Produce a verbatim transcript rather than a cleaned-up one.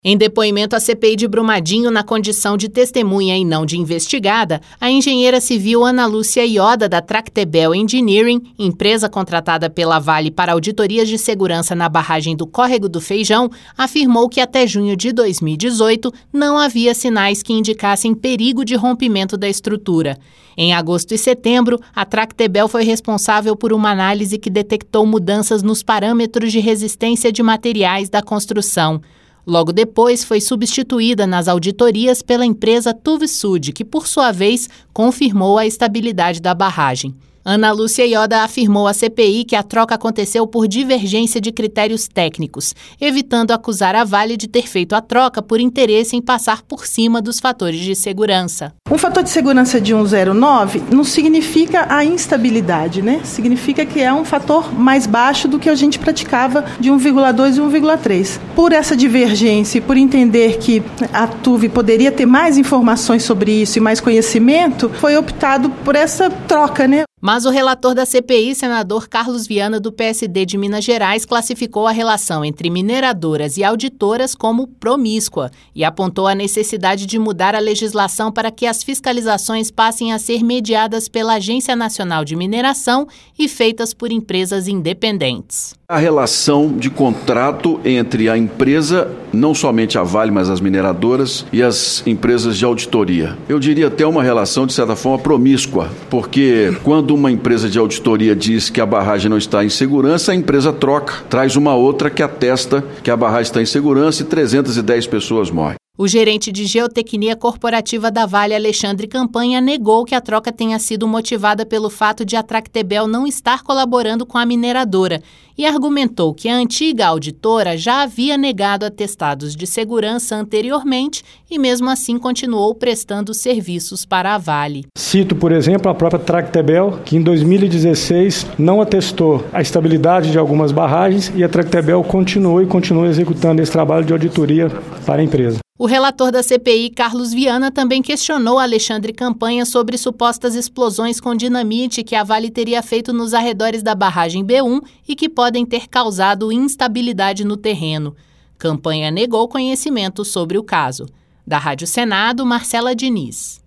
Em depoimento à C P I de Brumadinho, na condição de testemunha e não de investigada, a engenheira civil Ana Lúcia Ioda, da Tractebel Engineering, empresa contratada pela Vale para auditorias de segurança na barragem do Córrego do Feijão, afirmou que até junho de dois mil e dezoito não havia sinais que indicassem perigo de rompimento da estrutura. Em agosto e setembro, a Tractebel foi responsável por uma análise que detectou mudanças nos parâmetros de resistência de materiais da construção. Logo depois, foi substituída nas auditorias pela empresa Tuvsud, que, por sua vez, confirmou a estabilidade da barragem. Ana Lúcia Ioda afirmou à C P I que a troca aconteceu por divergência de critérios técnicos, evitando acusar a Vale de ter feito a troca por interesse em passar por cima dos fatores de segurança. Um fator de segurança de cento e nove não significa a instabilidade, né? Significa que é um fator mais baixo do que a gente praticava de um vírgula dois e um vírgula três. Por essa divergência e por entender que a Tuve poderia ter mais informações sobre isso e mais conhecimento, foi optado por essa troca, né? Mas o relator da C P I, senador Carlos Viana, do P S D de Minas Gerais, classificou a relação entre mineradoras e auditoras como promíscua e apontou a necessidade de mudar a legislação para que as fiscalizações passem a ser mediadas pela Agência Nacional de Mineração e feitas por empresas independentes. A relação de contrato entre a empresa, não somente a Vale, mas as mineradoras e as empresas de auditoria. Eu diria até uma relação, de certa forma, promíscua, porque quando uma empresa de auditoria diz que a barragem não está em segurança, a empresa troca, traz uma outra que atesta que a barragem está em segurança e trezentas e dez pessoas morrem. O gerente de geotecnia corporativa da Vale, Alexandre Campanha, negou que a troca tenha sido motivada pelo fato de a Tractebel não estar colaborando com a mineradora e argumentou que a antiga auditora já havia negado atestados de segurança anteriormente e, mesmo assim, continuou prestando serviços para a Vale. Cito, por exemplo, a própria Tractebel, que em dois mil e dezesseis não atestou a estabilidade de algumas barragens e a Tractebel continuou e continua executando esse trabalho de auditoria para a empresa. O relator da C P I, Carlos Viana, também questionou Alexandre Campanha sobre supostas explosões com dinamite que a Vale teria feito nos arredores da barragem B um e que podem ter causado instabilidade no terreno. Campanha negou conhecimento sobre o caso. Da Rádio Senado, Marcela Diniz.